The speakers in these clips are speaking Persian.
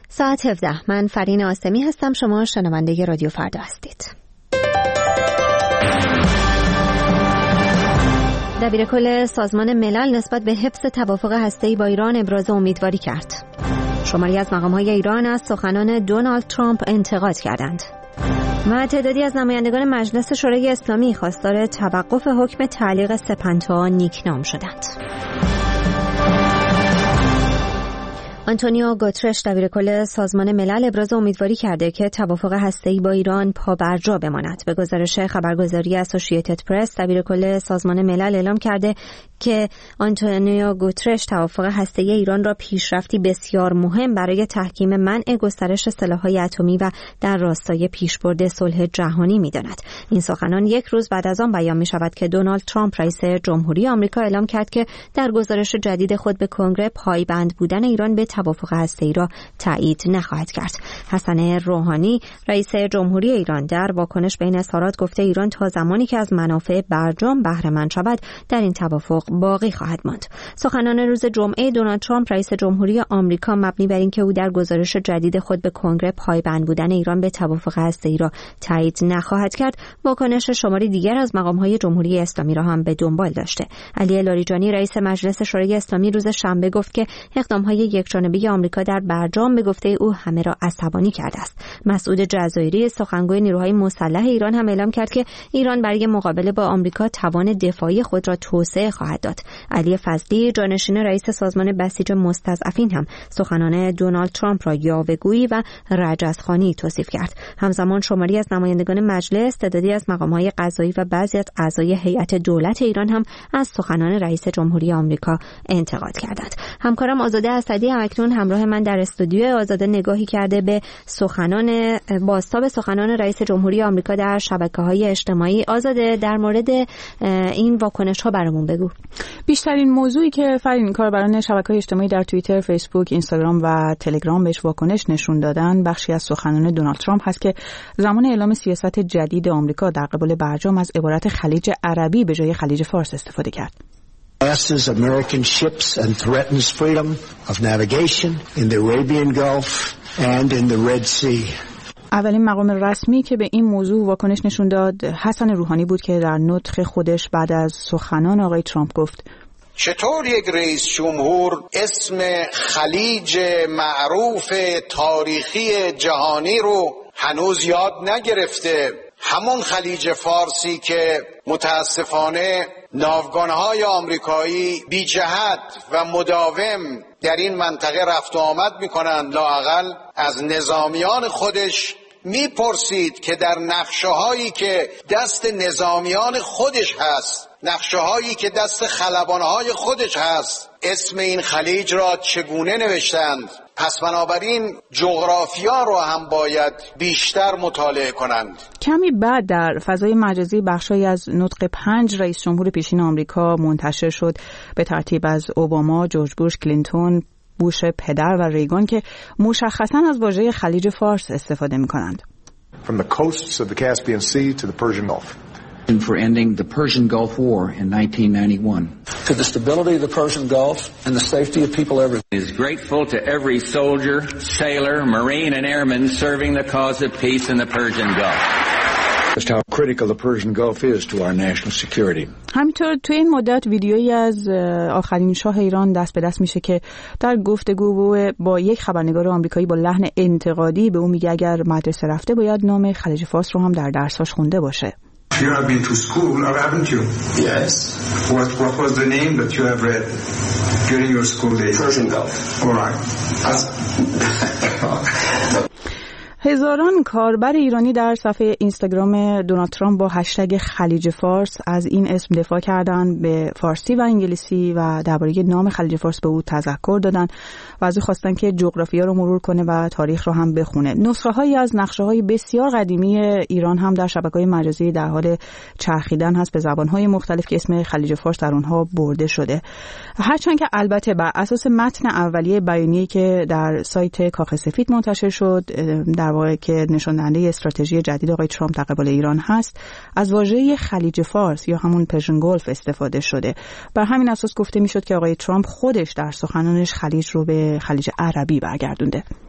ساعت 17. من فرین آسمی هستم. شما شنونده رادیو فردا هستید. دبیرکل سازمان ملل نسبت به حفظ توافق هسته‌ای با ایران ابراز امیدواری کرد. شماری از مقام‌های ایران از سخنان دونالد ترامپ انتقاد کردند. و تعدادی از نمایندگان مجلس شورای اسلامی خواستار توقف حکم تعلیق سپنتا نیکنام شدند. آنتونیو گوترش دبیرکل سازمان ملل ابراز امیدواری کرده که توافق هسته‌ای با ایران پابرجا بماند. به گزارش خبرگزاری اسوسییتد پرس، دبیرکل سازمان ملل اعلام کرده که آنتونیو گوترش توافق هسته‌ای ایران را پیشرفتی بسیار مهم برای تحکیم منع گسترش سلاح‌های اتمی و در راستای پیشبرد صلح جهانی می‌داند. این سخنان یک روز بعد از آن بیان می‌شود که دونالد ترامپ رئیس جمهوری آمریکا اعلام کرد که در گزارش جدید خود به کنگره پایبند بودن ایران به توافق هسته‌ای را تایید نخواهد کرد. حسن روحانی رئیس جمهوری ایران در واکنش به این اظهارات گفته ایران تا زمانی که از منافع برجام بهره مند شود در این توافق باقی خواهد ماند. سخنان روز جمعه دونالد ترامپ رئیس جمهوری آمریکا مبنی بر اینکه او در گزارش جدید خود به کنگره پایبند بودن ایران به توافق هسته‌ای را تایید نخواهد کرد، واکنش شماری دیگر از مقام‌های جمهوری اسلامی را هم به دنبال داشته. علی لاریجانی رئیس مجلس شورای اسلامی روز شنبه گفت که اقدام‌های یکجانبه آمریکا در برجام به گفته او همه را عصبانی کرده است. مسعود جزایری سخنگوی نیروهای مسلح ایران هم اعلام کرد که ایران برای مقابله با آمریکا توان دفاعی خود را توسعه خواهد داد. علی فضلی جانشین رئیس سازمان بسیج مستضعفین هم سخنان دونالد ترامپ را یاوه‌گویی و رجزخوانی توصیف کرد. همزمان شماری از نمایندگان مجلس، تعدادی از مقام‌های قضایی و بعضی از اعضای هیئت دولت ایران هم از سخنان رئیس جمهوری آمریکا انتقاد کردند. همکارم آزاده اسدی هم اکنون همراه من در استودیو. آزاده نگاهی کرده به بازتاب سخنان رئیس جمهوری آمریکا در شبکه‌های اجتماعی. آزاده در مورد این واکنش‌ها برامون بگو. بیشترین موضوعی که فرین کاربران شبکه‌های اجتماعی در توییتر، فیسبوک، اینستاگرام و تلگرام بهش واکنش نشون دادن بخشی از سخنان دونالد ترامپ هست که زمان اعلام سیاست جدید آمریکا در قبال برجام از عبارت خلیج عربی به جای خلیج فارس استفاده کرد. Passes American ships and threatens freedom of navigation in the Arabian Gulf and in the Red Sea. اولین مقام رسمی که به این موضوع واکنش نشون داد حسن روحانی بود که در نطق خودش بعد از سخنان آقای ترامپ گفت: چطور یک رئیس جمهور اسم خلیج معروف تاریخی جهانی رو هنوز یاد نگرفته؟ همون خلیج فارسی که متاسفانه ناوگانهای آمریکایی بی جهت و مداوم در این منطقه رفت و آمد میکنند، لااقل از نظامیان خودش میپرسید که در نقشه‌هایی که دست نظامیان خودش هست، نقشه‌هایی که دست خلبان‌های خودش هست، اسم این خلیج را چگونه نوشتند. پس بنابراین جغرافیا رو هم باید بیشتر مطالعه کنند. کمی بعد در فضای مجازی بخشی از نطق 5 رئیس جمهور پیشین آمریکا منتشر شد به ترتیب از اوباما، جورج بوش، کلینتون، بوش پدر و ریگان که مشخصاً از واژه خلیج فارس استفاده می‌کنند. From the coasts of the Caspian Sea to the Persian Gulf. For ending the Persian Gulf War in 1991. To the stability of the Persian Gulf and the safety of people everywhere. Is grateful to every soldier, sailor, marine and airman serving the cause of peace in the Persian Gulf. Just how critical the Persian Gulf is to our national security. همینطور توی این مدت ویدیویی از آخرین شاه ایران دست به دست میشه که در گفتگو با یک خبرنگار آمریکایی با لحن انتقادی به اون میگه اگر مدرسه رفته باید نام خلیج فارس رو هم در درساش خونده باشه. You have been to school, or haven't you? Yes. What was the name that you have read during your school days? Persian Gulf. All right. هزاران کاربر ایرانی در صفحه اینستاگرام دونالد ترامپ با هشتگ خلیج فارس از این اسم دفاع کردند، به فارسی و انگلیسی و درباره نام خلیج فارس به او تذکر دادن و از او خواستن که جغرافیا رو مرور کنه و تاریخ رو هم بخونه. نسخه‌هایی از نقشه‌های بسیار قدیمی ایران هم در شبکه‌های مجازی در حال چرخیدن هست به زبان‌های مختلف که اسم خلیج فارس در اونها برده شده. هرچند که البته بر اساس متن اولیه بیانیه‌ای که در سایت کاخ سفید منتشر شد در واقع که نشون دهنده استراتژی جدید آقای ترامپ در قبال ایران هست، از واژه خلیج فارس یا همون پرژن گلف استفاده شده. بر همین اساس گفته میشد که آقای ترامپ خودش در سخنانش خلیج رو به خلیج عربی برگردونده.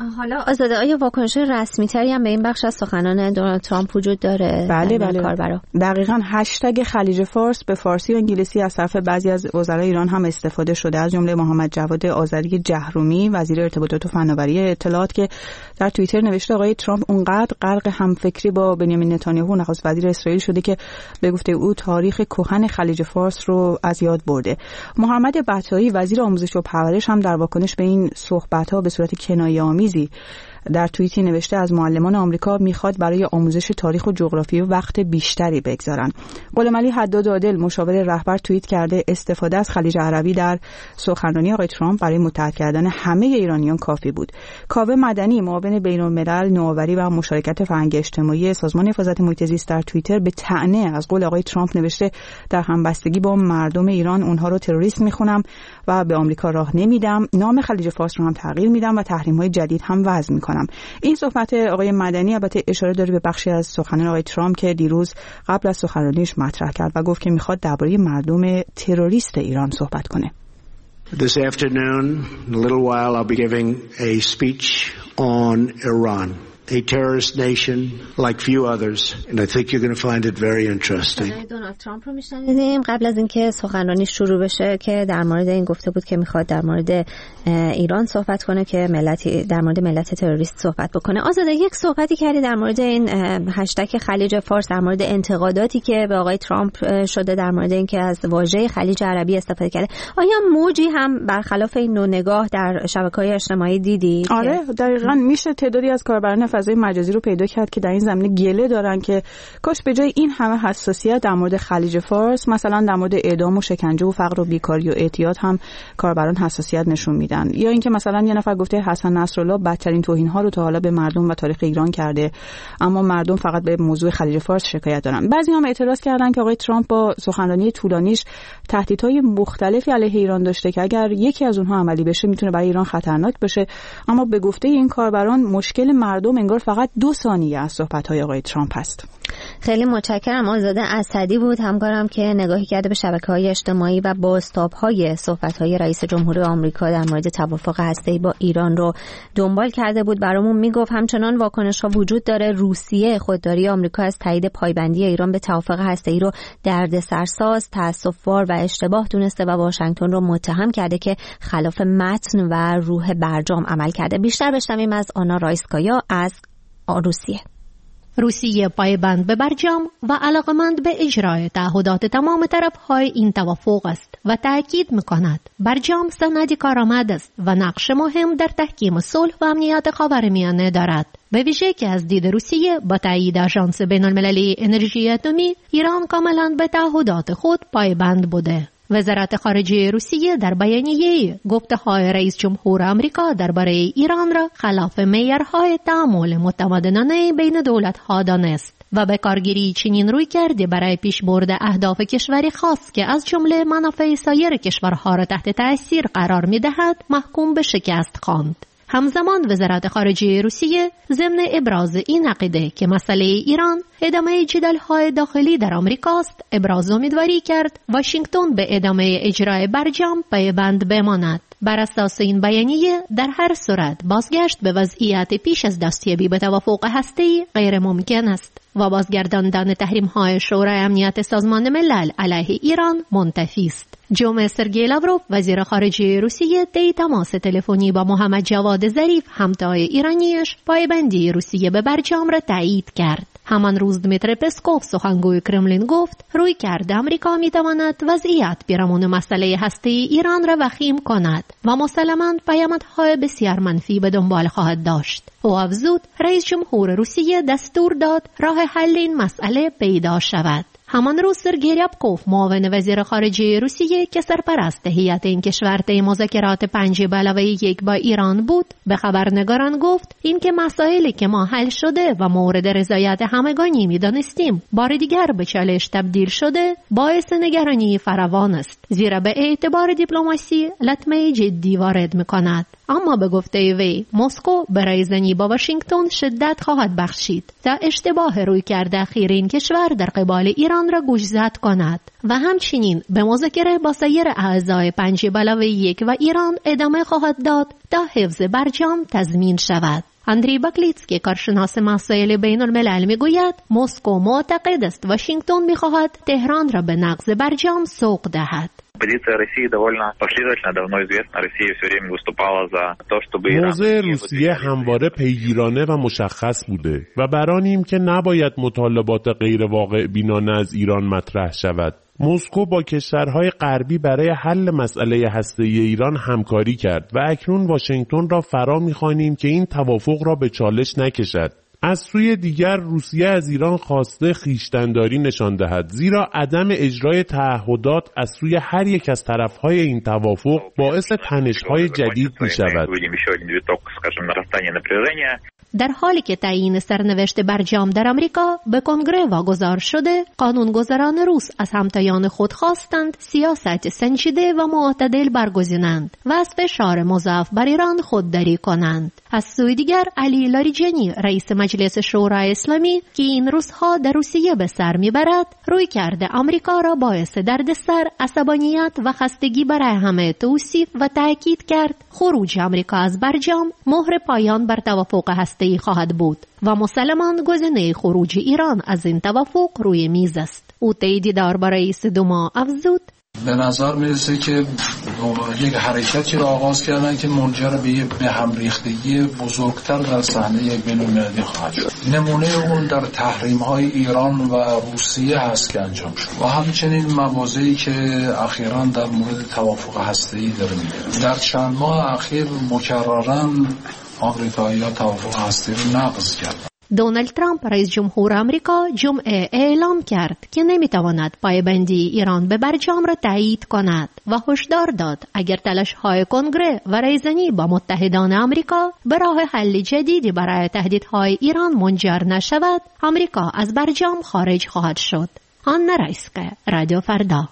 حالا آزاده، آیا واکنش رسمی تری هم به این بخش از سخنان دونالد ترامپ وجود داره؟ بله. دقیقاً هشتگ خلیج فارس به فارسی و انگلیسی از طرف بعضی از وزرای ایران هم استفاده شده، از جمله محمد جواد آذری جهرومی وزیر ارتباطات و فناوری اطلاعات که در توییتر نوشته آقای ترامپ اونقدر غرق همفکری با بنیامین نتانیاهو نخست وزیر اسرائیل شده که به گفته او تاریخ کهن خلیج فارس رو از یاد برده. محمد بطایی وزیر آموزش و پرورش هم در واکنش به این صحبت‌ها به صورت کنایه‌آمیزی در توییتی نوشته از معلمان آمریکا میخواد برای آموزش تاریخ و جغرافی وقت بیشتری بگذارن. غلامعلی حداد عادل مشاور رهبر توییت کرده استفاده از خلیج عربی در سخنرانی آقای ترامپ برای متحد کردن همه ایرانیان کافی بود. کاوه مدنی معاون بین‌الملل نوآوری و مشارکت فرهنگی اجتماعی سازمان حفاظت محیط زیست در توییتر به طعنه از قول آقای ترامپ نوشته در همبستگی با مردم ایران اونها رو تروریست میخونم و به آمریکا راه نمیدم، نام خلیج فارس رو هم تغییر میدم و تحریم‌های جدید هم وضع میکنم. این صحبت آقای مدنی البته اشاره داره به بخشی از سخنان آقای ترامپ که دیروز قبل از سخنرانیش مطرح کرد و گفت که میخواد درباره مردم تروریست ایران صحبت کنه. This afternoon, in a little while, I'll be giving a speech on Iran, a terrorist nation like few others, and I think you're going to find it very interesting. دونالد ترامپ رو میشنیدیم قبل از اینکه سخنرانی شروع بشه که در مورد این گفته بود که میخواد در مورد ایران صحبت کنه که در مورد ملت تروریست صحبت بکنه. آزاده، یک صحبتی کردی در مورد این هشتگ خلیج فارس، در مورد انتقاداتی که به آقای ترامپ شده در مورد اینکه از واژه خلیج عربی استفاده کرده. آیا موجی هم برخلاف این نوع نگاه در شبکه‌های اجتماعی دیدی؟ آره، دقیقاً میشه تعدادی از کاربران فضای مجازی رو پیدا کرد که در این زمینه گله دارن که کاش به جای این همه حساسیت در مورد خلیج فارس مثلا در مورد اعدام و شکنجه و فقر و بیکاری و اعتیاد هم کاربران حساسیت نشون میدن. یا اینکه مثلا یه نفر گفته حسن نصرالله بدترین توهین‌ها رو تا حالا به مردم و تاریخ ایران کرده، اما مردم فقط به موضوع خلیج فارس شکایت دارن. بعضی هم اعتراض کردن که آقای ترامپ با سخنرانی طولانیش تهدیدهای مختلفی علیه ایران داشته که اگر یکی از اونها عملی بشه میتونه برای ایران خطرناک بشه، اما به گفته این کاربران مشکل مردم انگار فقط 2 ثانیه از صحبت‌های آقای ترامپ است. خیلی متشکرم. آزاده اسدی بود همکارم که نگاهی کرده به شبکه‌های اجتماعی و بازتاب‌های صحبت‌های رئیس جمهور آمریکا در مورد توافق هسته‌ای با ایران رو دنبال کرده بود. برامون میگفت همچنان واکنش‌ها وجود داره. روسیه خودداری آمریکا از تایید پایبندی ایران به توافق هسته‌ای رو دردسرساز، تأسف‌بار و اشتباه دونسته و واشنگتن رو متهم کرده که خلاف متن و روح برجام عمل کرده. بیشتر بشنویم از آنا رایسکایا از روسیه پایبند به برجام و علاقمند به اجرای تعهدات تمام طرف‌های این توافق است و تأکید می‌کند برجام سندی کارآمد است و نقش مهم در تحکیم صلح و امنیت خاورمیانه دارد. به ویژه که از دید روسیه با تایید آژانس بین‌المللی انرژی اتمی ایران کاملاً به تعهدات خود پایبند بوده. وزارت خارجه روسیه در بیانیه گفته‌های رئیس جمهور آمریکا درباره ایران را خلاف معیارهای تعامل متمدنانه بین دولت‌ها دانست و به کارگیری چنین رویکردی برای پیشبرد اهداف کشوری خاص که از جمله منافع سایر کشورها را تحت تأثیر قرار می‌دهد محکوم به شکست خواند. همزمان وزارت خارجه روسیه ضمن ابراز این عقیده که مسئله ایران ادامه جدل‌های داخلی در آمریکاست، ابراز امیدواری کرد واشنگتن به ادامه اجرای برجام پایبند بماند. بر اساس این بیانیه در هر صورت بازگشت به وضعیت پیش از دستیابی به توافق هسته‌ای غیر ممکن است و بازگرداندن تحریم‌های شورای امنیت سازمان ملل علیه ایران منتفی است. جمعه سرگئی لاوروف وزیر خارجه روسیه طی تماس تلفنی با محمد جواد ظریف همتای ایرانیش پایبندی روسیه به برجام را تایید کرد. همان روز دمیتری پسکوف سخنگوی کرملین گفت رویکرد آمریکا می‌تواند وضعیت پیرامون مسئله هسته‌ای ایران را وخیم کند و مسلماً پیامدهای بسیار منفی به دنبال خواهد داشت. او افزود رئیس جمهور روسیه دستور داد راه حل این مسئله پیدا شود. همان روز سرگئی ریابکوف معاون وزیر خارجه روسیه که سرپرست هیئت این کشور طی مذاکرات 5+1 با ایران بود به خبرنگاران گفت اینکه مسائلی که ما حل شده و مورد رضایت همگانی می‌دانستیم بار دیگر به چالش تبدیل شده باعث نگرانی فراوان است، زیرا به اعتبار دیپلماسی لطمه جدی وارد می‌کند. اما به گفته وی مسکو برای زنی با واشنگتن شدت خواهد بخشید تا اشتباه رویکرد اخیر این کشور در قبال ایران را گوشزد کند و همچنین به مذاکره با سایر اعضای 5+1 و ایران ادامه خواهد داد تا حفظ برجام تضمین شود. اندری باکلیتسکی کارشناس مسائل بین الملل میگوید مسکو معتقد است واشنگتن میخواهد تهران را به نقض برجام سوق دهد. موضع روسیه همواره پیگیرانه و مشخص بوده و برانیم که نباید مطالبات غیر واقع بینانه از ایران مطرح شود. مسکو با کشورهای غربی برای حل مسئله هسته‌ای ایران همکاری کرد و اکنون واشنگتن را فرا می‌خوانیم که این توافق را به چالش نکشد. از سوی دیگر روسیه از ایران خواسته خویشتن‌داری نشان دهد، زیرا عدم اجرای تعهدات از سوی هر یک از طرف‌های این توافق باعث تنش‌های جدید می‌شود. در حالی که تعیین سرنوشت برجام در آمریکا به کنگره واگذار شده، قانونگذاران روس از همتایان خود خواستند سیاست سنجیده و معتدل برگزینند و از فشار مضاعف بر ایران خودداری کنند. از سوی دیگر علی لاریجانی رئیس مجلس شورای اسلامی که این روزها در روسیه به سر میبرد، رویکرد آمریکا را باعث دردسر، عصبانیت و خستگی برای همه توصیف و تاکید کرد خروج آمریکا از برجام مهر پایان بر توافق هسته‌ای خواهد بود و مسلمان گزینه خروج ایران از این توافق روی میز است. او تاییددار با رئیس دوما افزود: به نظر میرسه که یک حرکتی را آغاز کردن که منجر به هم ریختگی بزرگتر در صحنه بین‌المللی خواهد شد. نمونه اون در تحریم‌های ایران و روسیه هست که انجام شد و همچنین مواضعی که اخیراً در مورد توافق هسته‌ای داره میگیره. در چند ماه اخیر مکرراً آمریکایی‌ها توافق هسته‌ای رو نقض کردند. دونالد ترامپ رئیس جمهور آمریکا جمعه اعلام کرد که نمیتواند پایبندی ایران به برجام را تایید کند و هشدار داد اگر تلاش‌های کنگره و رایزنی با متحدان آمریکا به راه حل جدیدی برای تهدیدهای ایران منجر نشود، آمریکا از برجام خارج خواهد شد. آنا رایسکه، رادیو فردا.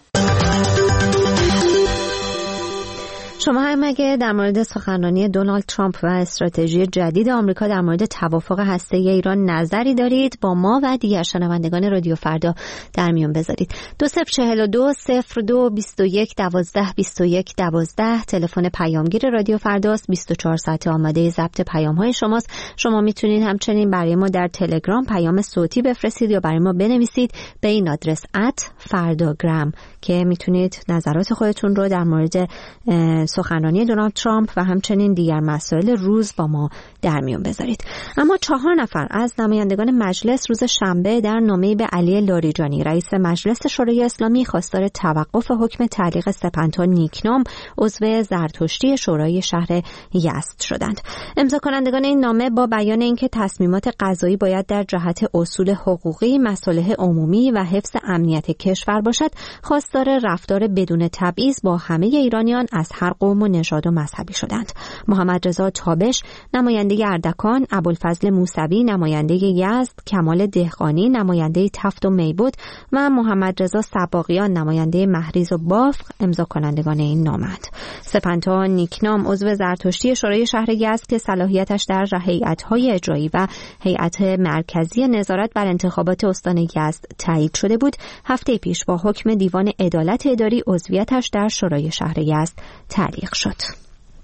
شما هم اگه در مورد سخنرانی دونالد ترامپ و استراتژی جدید آمریکا در مورد توافق هسته‌ای ایران نظری دارید، با ما و دیگر شنوندگان رادیو فردا در میون بذارید. 2042 02 21 12 21 12 تلفن پیامگیر رادیو فرداست. 24 ساعت آماده ضبط پیام‌های شماست. شما میتونید همچنین برای ما در تلگرام پیام صوتی بفرستید یا برای ما بنویسید به این آدرس @fardagram که میتونید نظرات خودتون رو در مورد سخنرانی دونالد ترامپ و همچنین دیگر مسائل روز با ما در میون بذارید. اما 4 نفر از نمایندگان مجلس روز شنبه در نامه‌ای به علی لاریجانی رئیس مجلس شورای اسلامی خواستار توقف حکم تعلیق سپنتا نیکنام عضو زرتشتی شورای شهر یزد شدند. امضا کنندگان این نامه با بیان اینکه تصمیمات قضایی باید در جهت اصول حقوقی، مصالح عمومی و حفظ امنیت کشور باشد، خواستار رفتار بدون تبعیض با همه ایرانیان از هر قوم و نژاد و مذهبی شدند. محمد رضا تابش نماینده اردکان، ابوالفضل موسوی نماینده یزد، کمال دهقانی نماینده تفت و میبود و محمد رضا سباقیان نماینده مهریز و بافق امضا کنندگان این نامند. سپنتا نیکنام عضو زرتشتی شورای شهر یزد که صلاحیتش در هیئت‌های اجرایی و هیئت مرکزی نظارت بر انتخابات استان یزد تایید شده بود، هفته پیش با حکم دیوان عدالت اداری عضویتش در شورای شهر یزد تعلیق شد.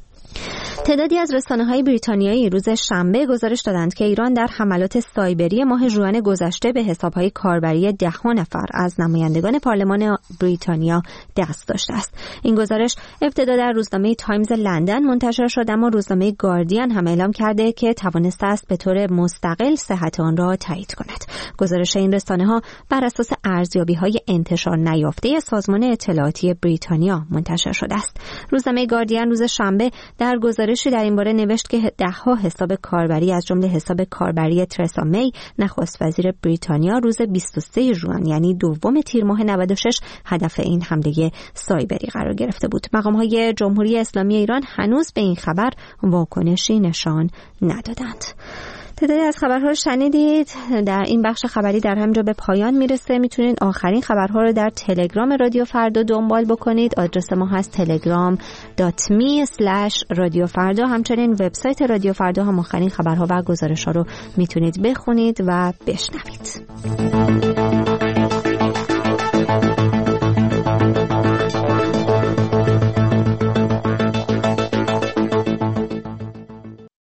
تعدادی از رسانه‌های بریتانیایی روز شنبه گزارش دادند که ایران در حملات سایبری ماه ژوئن گذشته به حساب‌های کاربری 10 نفر از نمایندگان پارلمان بریتانیا دست داشته است. این گزارش ابتدا در روزنامه تایمز لندن منتشر شد، اما روزنامه گاردین هم اعلام کرده که توانسته است به طور مستقل صحت آن را تایید کند. گزارش این رسانه‌ها بر اساس ارزیابی‌های انتشار نیافته سازمان اطلاعاتی بریتانیا منتشر شده است. روزنامه گاردین روز شنبه در گزارشی در این باره نوشت که 10 حساب کاربری از جمله حساب کاربری ترسا می نخست وزیر بریتانیا روز 23 ژوئن یعنی دوم تیر ماه 96 هدف این حمله سایبری قرار گرفته بود. مقام‌های جمهوری اسلامی ایران هنوز به این خبر واکنشی نشان ندادند. تعدادی از خبرها رو شنیدید. در این بخش خبری در همینجا به پایان میرسه. میتونید آخرین خبرها رو در تلگرام رادیو فردا دنبال بکنید. آدرس ما هست telegram.me/رادیو فردا. همچنین وبسایت رادیو فردا هم آخرین خبرها و گزارش‌ها رو میتونید بخونید و بشنوید.